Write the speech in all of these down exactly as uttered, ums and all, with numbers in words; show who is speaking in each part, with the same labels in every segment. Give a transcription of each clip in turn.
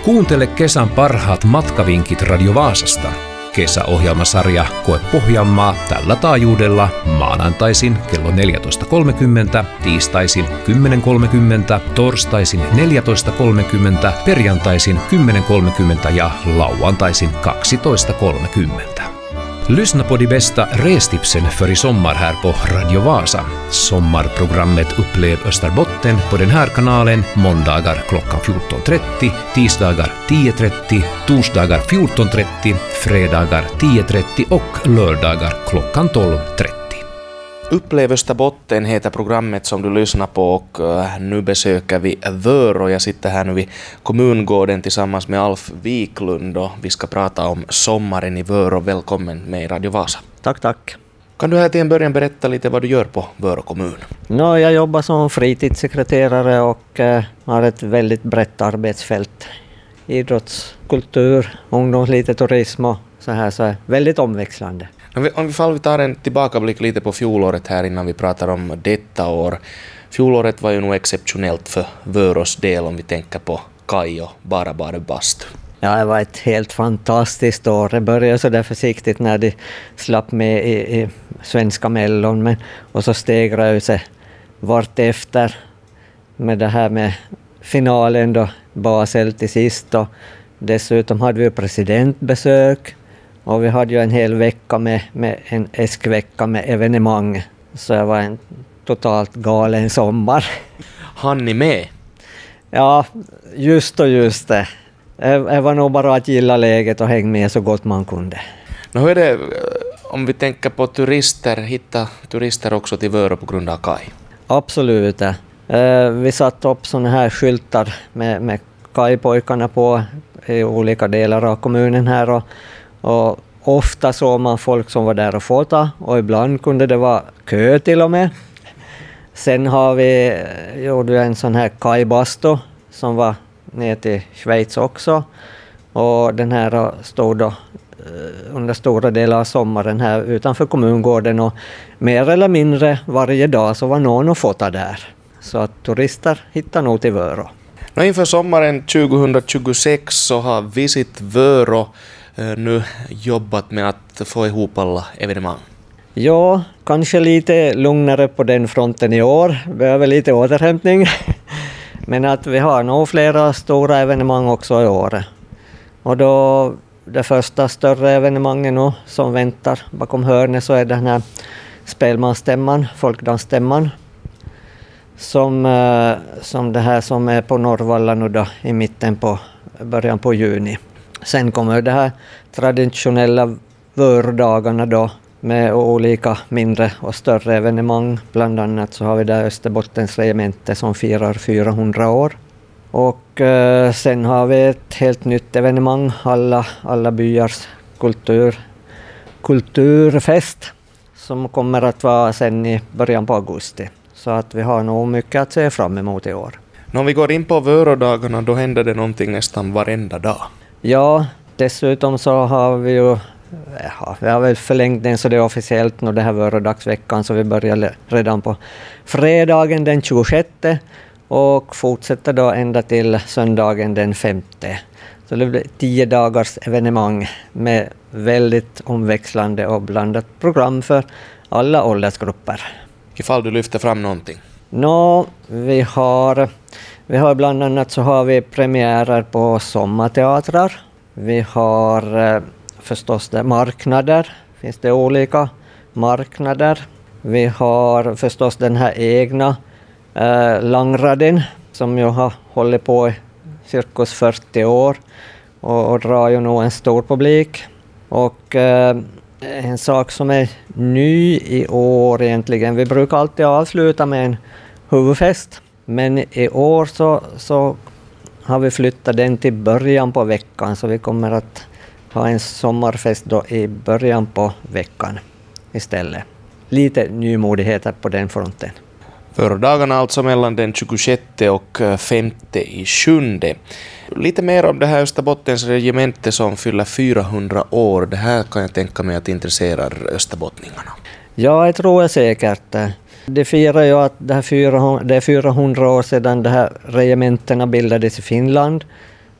Speaker 1: Kuuntele kesän parhaat matkavinkit Radio Vaasasta. Kesäohjelmasarja Koe Pohjanmaa tällä taajuudella maanantaisin kello neljätoista kolmekymmentä, tiistaisin kymmenen kolmekymmentä, torstaisin neljätoista kolmekymmentä, perjantaisin kymmenen kolmekymmentä ja lauantaisin kaksitoista kolmekymmentä. Lyssna på de bästa restipsen för i sommar här på Radio Vasa. Sommarprogrammet Upplev Österbotten på den här kanalen måndagar klockan fjorton trettio, tisdagar tio trettio, torsdagar fjorton trettio, fredagar tio trettio och lördagar klockan tolv trettio.
Speaker 2: Upplev Österbotten heter programmet som du lyssnar på och nu besöker vi Vörå. Jag sitter här nu vid kommungården tillsammans med Alf Wiklund och vi ska prata om sommaren i Vörå. Välkommen med i Radio Vasa.
Speaker 3: Tack, tack.
Speaker 2: Kan du här till en början berätta lite vad du gör på Vörå kommun?
Speaker 3: No, jag jobbar som fritidssekreterare och eh, har ett väldigt brett arbetsfält. Idrotts, kultur, ungdoms, lite turism och så här, så är väldigt omväxlande.
Speaker 2: Om vi, om vi tar en tillbakablick lite på fjolåret här innan vi pratar om detta år. Fjolåret var ju nog exceptionellt för Vörås del om vi tänker på kaj och bara bara bastu.
Speaker 3: Ja, det var ett helt fantastiskt år. Det började så där försiktigt när de slapp med i, i svenska mellon, men, och så stegrade sig vart efter med det här med finalen då, Basel till sist. Och dessutom hade vi presidentbesök. Och vi hade ju en hel vecka med, med en äskvecka med evenemang. Så det var en totalt galen sommar.
Speaker 2: Han ni med?
Speaker 3: Ja, just och just det. Det var nog bara att gilla läget och hänga med så gott man kunde.
Speaker 2: Nu hur är det om vi tänker på turister, hitta turister också till Vörå på grund av kaj?
Speaker 3: Absolut. Vi satte upp såna här skyltar med, med kajpojkarna på i olika delar av kommunen här och Och ofta såg man folk som var där och fota och ibland kunde det vara kö till och med. Sen har vi gjorde en sån här kajbastu som var ner till Schweiz också. Och den här stod då under stora delar av sommaren här utanför kommungården och mer eller mindre varje dag så var någon och fota där. Så att turister hittar nog till Vörå.
Speaker 2: Nu inför sommaren tjugohundratjugosex så har Visit Vörå nu jobbat med att få ihop alla evenemang.
Speaker 3: Ja, kanske lite lugnare på den fronten i år. Behöver lite återhämtning. Men att vi har nog flera stora evenemang också i år. Och då det första större evenemanget nu som väntar bakom hörnet så är den här spelmansstämman, folkdansstämman. Som, som det här som är på Norrvalla nu då i mitten på början på juni. Sen kommer det här traditionella vördagarna då med olika mindre och större evenemang. Bland annat så har vi där Österbottens regemente som firar fyrahundra år. Och eh, sen har vi ett helt nytt evenemang, alla, alla byars kultur, kulturfest som kommer att vara sen i början på augusti. Så att vi har nog mycket att se fram emot i år.
Speaker 2: När vi går in på Vörådagarna då händer det någonting nästan varenda dag.
Speaker 3: Ja, dessutom så har vi ju ja, vi har väl förlängt den så det är officiellt nu det här Vörådagsveckan så vi börjar redan på fredagen den tjugosjätte och fortsätter då ända till söndagen den femte. Så det blir tio dagars evenemang med väldigt omväxlande och blandat program för alla åldersgrupper.
Speaker 2: Ifall du lyfter fram någonting?
Speaker 3: Nå, vi har Vi har bland annat så har vi premiärer på sommarteatrar. Vi har eh, förstås det marknader. Finns det olika marknader. Vi har förstås den här egna eh, Langraden som ju har hållit på i cirkus fyrtio år och, och drar ju nog en stor publik. Och eh, en sak som är ny i år egentligen. Vi brukar alltid avsluta med en huvudfest. Men i år så, så har vi flyttat den till början på veckan så vi kommer att ha en sommarfest då i början på veckan istället. Lite nymodigheter på den fronten.
Speaker 2: Vörådagarna alltså mellan den tjugosjätte och femte i sjunde. Lite mer om det här Österbottens regemente som fyller fyrahundra år. Det här kan jag tänka mig att intresserar österbottningarna.
Speaker 3: Ja, jag tror jag säkert. Det firar ju att det, här fyrahundra, det är fyrahundra år sedan det här regementerna bildades i Finland.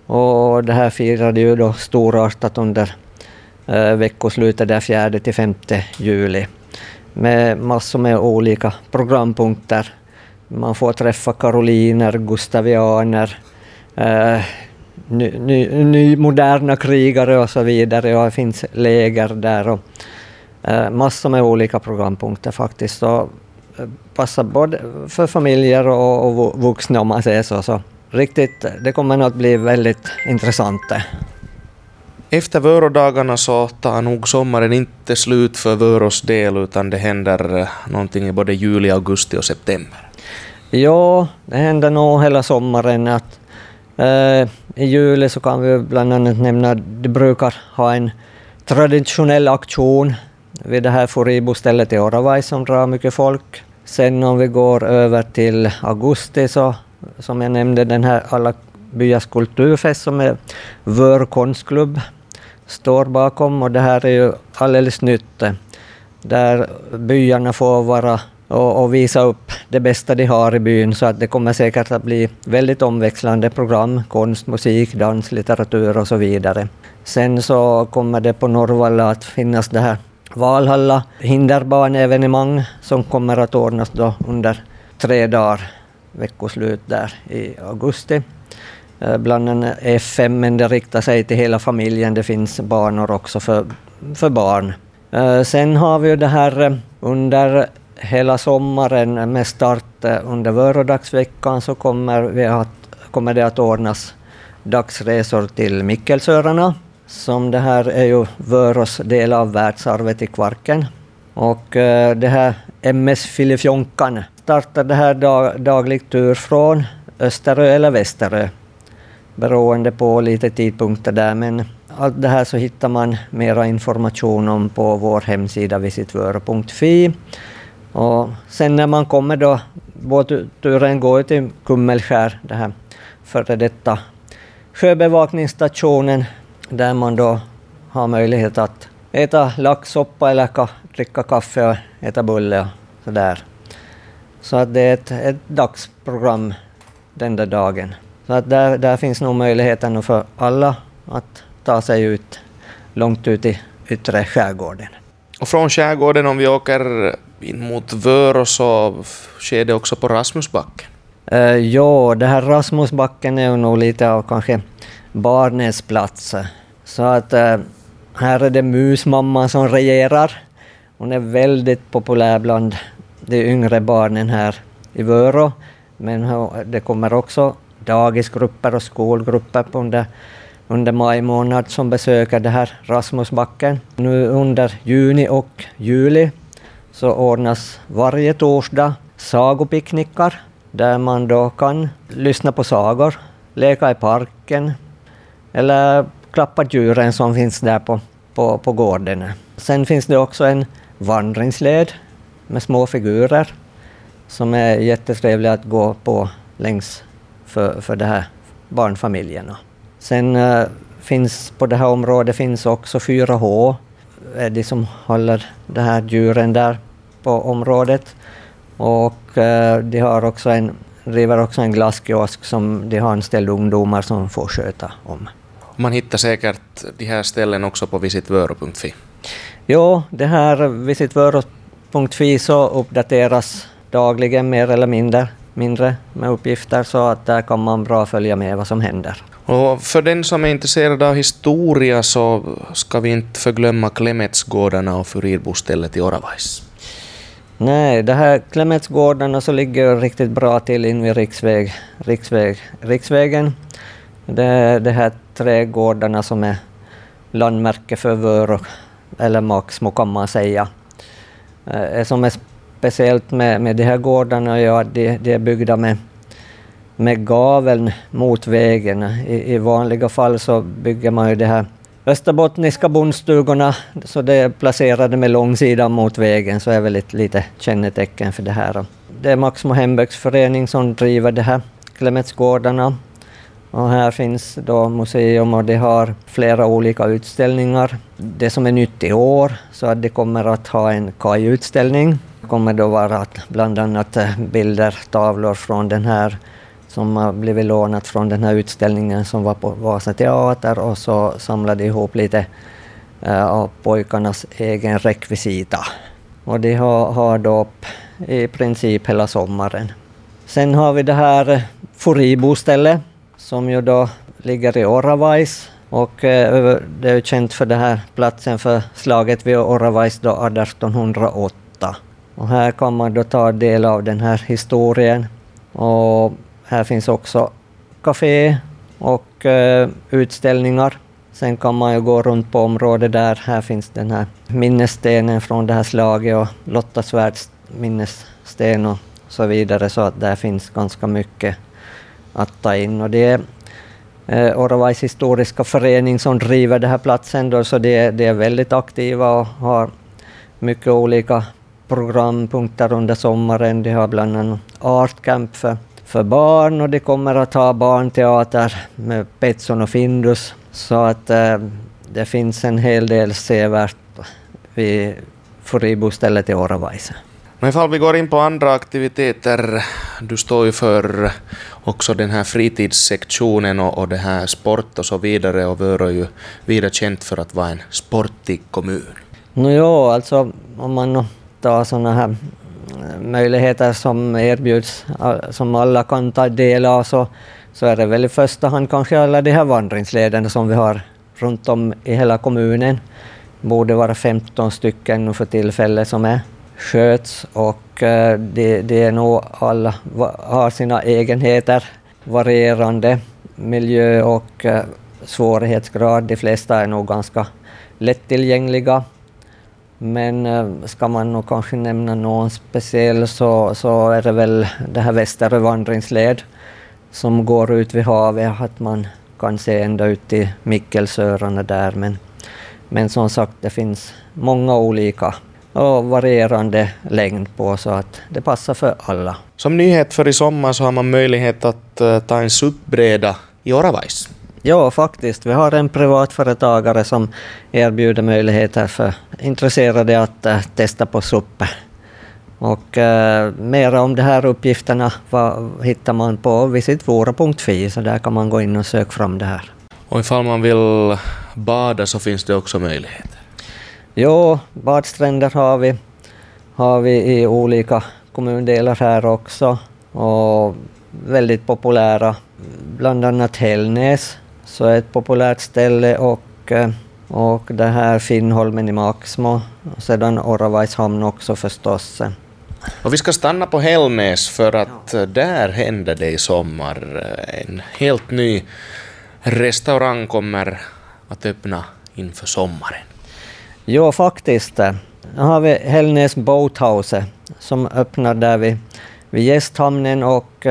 Speaker 3: Och det här firade ju då storartat under eh, veckoslutet där fjärde till femte juli. Med massor med olika programpunkter. Man får träffa karoliner, gustavianer, eh, ny, ny, ny moderna krigare och så vidare. Och det finns läger där och eh, massor med olika programpunkter faktiskt. Så eh, passar både för familjer och, och vuxna om man säger så. så. Riktigt, det kommer nog att bli väldigt intressant.
Speaker 2: Efter Vörodagarna så tar nog sommaren inte slut för Vöros del, utan det händer någonting i både juli, augusti och september.
Speaker 3: Ja, det händer nog hela sommaren. Att, eh, i juli så kan vi bland annat nämna att det brukar ha en traditionell aktion vid det här Foribo-stället i Oravai som drar mycket folk. Sen om vi går över till augusti så, som jag nämnde, den här alla byas kulturfest som är Vör konstklubb står bakom, och det här är ju alldeles nytt där byarna får vara och, och visa upp det bästa de har i byn, så att det kommer säkert att bli väldigt omväxlande program, konst, musik, dans, litteratur och så vidare. Sen så kommer det på Norrvalla att finnas det här Valhalla hinderbanevenemang som kommer att ordnas då under tre dagar, veckoslut där i augusti. Bland annat F fem, men det riktar sig till hela familjen. Det finns banor också för, för barn. Sen har vi det här under hela sommaren med start under Vörodagsveckan så kommer, vi att, kommer det att ordnas dagsresor till Mikkelsöarna. Som det här är ju Vöros del av världsarvet i Kvarken. Och det här M S Filifjonkan startar det här dag, daglig tur från Österö eller Västerö, beroende på lite tidpunkter där, men allt det här så hittar man mera information om på vår hemsida visitvöro punkt fi. Och sen när man kommer då, båtturen går till Kummelskär, det här före detta sjöbevakningsstationen, där man då har möjlighet att äta laxsoppa eller ka, dricka kaffe och äta bulle och sådär. Så att det är ett, ett dagsprogram den där dagen. Så att där, där finns nog möjligheten för alla att ta sig ut långt ut i yttre skärgården.
Speaker 2: Och från skärgården, om vi åker in mot Vörå, så sker det också på Rasmusbacken.
Speaker 3: Uh, ja, det här Rasmusbacken är nog lite av kanske barnens plats. Så att uh, här är det musmamman som regerar. Hon är väldigt populär bland de yngre barnen här i Vörå. Men det kommer också dagisgrupper och skolgrupper under, under maj månad som besöker det här Rasmusbacken. Nu under juni och juli så ordnas varje torsdag sagopicknickar där man då kan lyssna på sagor, leka i parken eller klappa djuren som finns där på, på, på gården. Sen finns det också en vandringsled med små figurer som är jättetrevliga att gå på längs för, för de här barnfamiljerna. Sen äh, finns på det här området finns också fyra H, är de som håller de här djuren där på området. Och äh, de har också en, driver också en glasskiosk som de har anställd ungdomar som får sköta om.
Speaker 2: Man hittar säkert de här ställen också på visitvöro punkt fi.
Speaker 3: Jo, det här visitvöro punkt fi så uppdateras dagligen mer eller mindre, mindre med uppgifter, så att där kan man bra följa med vad som händer.
Speaker 2: Och för den som är intresserad av historia så ska vi inte förglömma Klemetsgårdarna och Furirbo-stället i Oravais.
Speaker 3: Nej, det här Klemetsgårdarna så ligger riktigt bra till in vid riksväg, riksväg, riksvägen. Det, det här tre gårdarna som är landmärke för Vörå, eller Maxmo kan man säga. Det som är speciellt med, med de här gårdarna är att de, de är byggda med, med gaveln mot vägen. I, I vanliga fall så bygger man ju de här österbottniska bondstugorna, så det är placerade med långsidan mot vägen, så är väl ett lite kännetecken för det här. Det är Maxmo hembygdsförening som driver det här Klemetsgårdarna. Och här finns då museum och det har flera olika utställningar. Det som är nytt i år så att det kommer att ha en kajutställning. Det kommer då vara bland annat bilder, tavlor från den här som har blivit lånat från den här utställningen som var på Vasa teater, och så samlade ihop lite uh, av pojkarnas egen rekvisita. Och de har, har då upp i princip hela sommaren. Sen har vi det här Foribo-stället som ju då ligger i Oravais, och uh, det är ju känt för den här platsen för slaget vid Oravais då artonhundraåtta. Och här kan man då ta del av den här historien. Och här finns också café och uh, utställningar. Sen kan man ju gå runt på området där. Här finns den här minnesstenen från det här slaget och Lotta Svärds minnessten och så vidare. Så att där finns ganska mycket att ta in. Och det är uh, Oravais historiska förening som driver den här platsen då, så det, det är väldigt aktiva och har mycket olika programpunkter under sommaren. De har bland annat artcamp för, för barn, och de kommer att ha barnteater med Petson och Findus. Så att eh, det finns en hel del sevärt vid Foribo-stället i Oravais.
Speaker 2: Men ifall vi går in på andra aktiviteter, du står ju för också den här fritidssektionen och, och det här sport och så vidare, och Vörå är ju vidare känt för att vara en sportig kommun.
Speaker 3: No, jo, alltså om man tar sådana här möjligheter som erbjuds, som alla kan ta del av, så, så är det väl i första hand kanske alla de här vandringslederna som vi har runt om i hela kommunen. Borde vara femton stycken nu för tillfället som är sköts, och eh, det, det är nog alla har sina egenheter, varierande miljö och eh, svårighetsgrad. De flesta är nog ganska lättillgängliga. Men äh, ska man nog kanske nämna någon speciell, så, så är det väl det här Västerö vandringsled som går ut vid havet, att man kan se ända ut i Mikkelsöarna där. Men, men som sagt, det finns många olika och varierande längd på, så att det passar för alla.
Speaker 2: Som nyhet för i sommar så har man möjlighet att uh, ta en suppbräda i Oravais.
Speaker 3: Ja, faktiskt. Vi har en privatföretagare som erbjuder möjligheter för intresserade att äh, testa på suppe. Och äh, mer om de här uppgifterna va, hittar man på visitvora punkt fi, så där kan man gå in och söka fram det här.
Speaker 2: Och ifall man vill bada så finns det också möjligheter?
Speaker 3: Jo, badstränder har vi, har vi i olika kommundelar här också. Och väldigt populära, bland annat Hällnäs. Så ett populärt ställe, och, och det här Finnholmen i Maxmo, och sedan Oravais hamn också förstås.
Speaker 2: Och vi ska stanna på Hällnäs för att ja. Där händer det i sommar. En helt ny restaurang kommer att öppna inför sommaren.
Speaker 3: Jo, faktiskt. Nu har vi Hällnäs Boathouse som öppnar där vid, vid gästhamnen och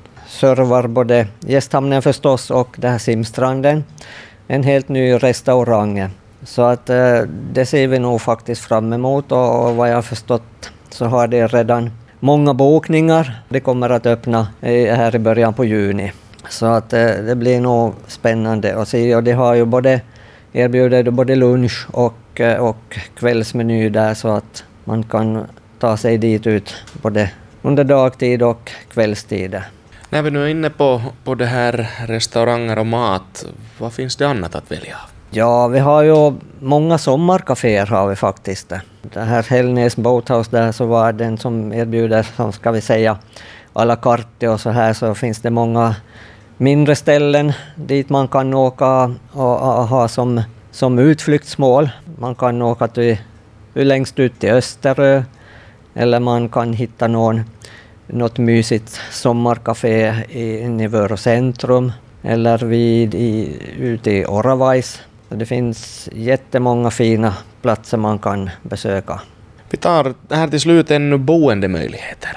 Speaker 3: servar både gästhamnen förstås och det här simstranden. En helt ny restaurang. Så att eh, det ser vi nog faktiskt fram emot, och, och vad jag har förstått så har det redan många bokningar. Det kommer att öppna eh, här i början på juni. Så att eh, det blir nog spännande att se, och det har ju både erbjuder både lunch och, eh, och kvällsmeny där, så att man kan ta sig dit ut både under dagtid och kvällstid.
Speaker 2: När vi nu är inne på, på det här restauranger och mat, vad finns det annat att välja av?
Speaker 3: Ja, vi har ju många sommarkaféer har vi faktiskt. Det här Hällnäs Boathouse där, så var den som erbjuder, som ska vi säga, à la carte och så här, så finns det många mindre ställen dit man kan åka och, och ha som, som utflyktsmål. Man kan åka till, längst ut till Österö, eller man kan hitta någon något mysigt sommarkafé i, i Vörå centrum, eller vid i, ute i Oravais. Det finns jättemånga fina platser man kan besöka.
Speaker 2: Vi tar här till slut en boendemöjligheter.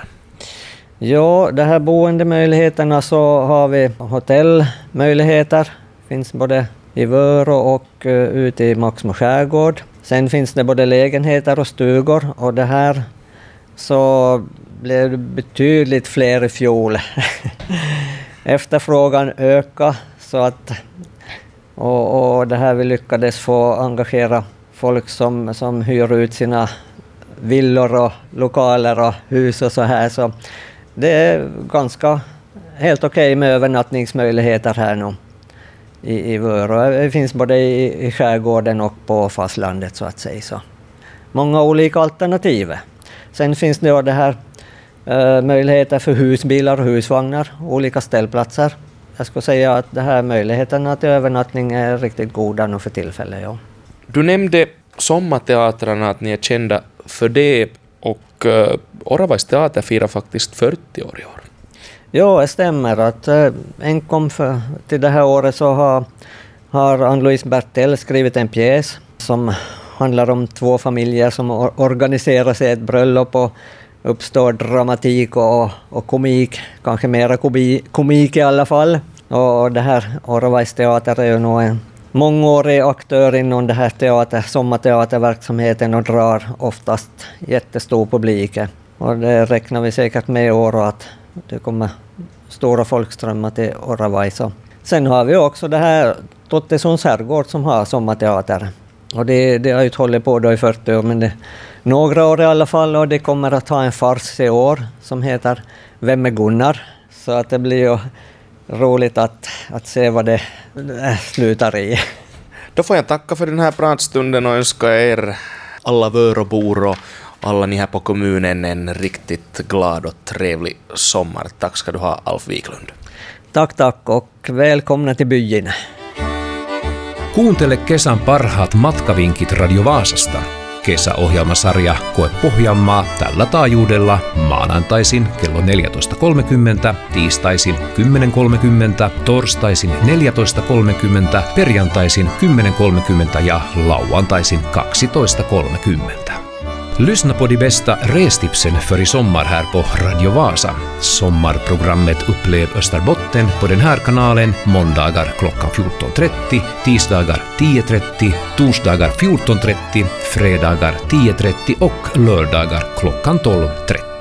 Speaker 3: Ja, det här boendemöjligheterna, så har vi hotellmöjligheter. Finns både i Vörå och uh, ute i Maxmo skärgård. Sen finns det både lägenheter och stugor, och det här så blev det betydligt fler i fjol. Efterfrågan ökar, så att och, och det här vi lyckades få engagera folk som, som hyr ut sina villor och lokaler och hus och så här, så det är ganska helt okej okay med övernattningsmöjligheter här nu i, i Vörå. Det finns både i, i skärgården och på fastlandet så att säga. Så många olika alternativ. Sen finns det ju det här uh, möjligheter för husbilar och husvagnar, olika ställplatser. Jag skulle säga att det här möjligheterna till övernattning är riktigt goda nu för tillfället. Ja.
Speaker 2: Du nämnde sommarteatrarna, att ni är kända för det, och uh, Oravais teater firar faktiskt fyrtio år i år.
Speaker 3: Ja, det stämmer. Att, uh, enkom för, till det här året så har, har Ann-Louise Bertel skrivit en pjäs som handlar om två familjer som or- organiserar sig ett bröllop och uppstår dramatik och, och komik, kanske mera komi, komik i alla fall. Och det här Oravais teater är ju nog en mångårig aktör inom det här teater, sommarteaterverksamheten och drar oftast jättestor publik. Och det räknar vi säkert med i år att det kommer stora folkströmmar till Oravais. Sen har vi också det här Tottesunds herrgård som har sommarteater. Och det, det har ju hållit på då i fyrtio år, men det, några år i alla fall, och det kommer att ha en fars i år som heter Vem är Gunnar? Så att det blir ju roligt att, att se vad det äh, slutar i.
Speaker 2: Då får jag tacka för den här pratstunden och önska er alla Vörobor och alla ni här på kommunen en riktigt glad och trevlig sommar. Tack ska du ha, Alf Wiklund.
Speaker 3: Tack, tack och välkomna till byn.
Speaker 1: Kuuntele kesän parhaat matkavinkit Radio Vaasasta. Kesäohjelmasarja Koe Pohjanmaa tällä taajuudella maanantaisin kello neljätoista kolmekymmentä, tiistaisin kymmenen kolmekymmentä, torstaisin neljätoista kolmekymmentä, perjantaisin kymmenen kolmekymmentä ja lauantaisin kaksitoista kolmekymmentä. Lyssna på de bästa restipsen för i sommar här på Radio Vasa. Sommarprogrammet Upplev Österbotten på den här kanalen måndagar klockan fjorton trettio, tisdagar tio trettio, torsdagar fjorton trettio, fredagar tio trettio och lördagar klockan tolv trettio.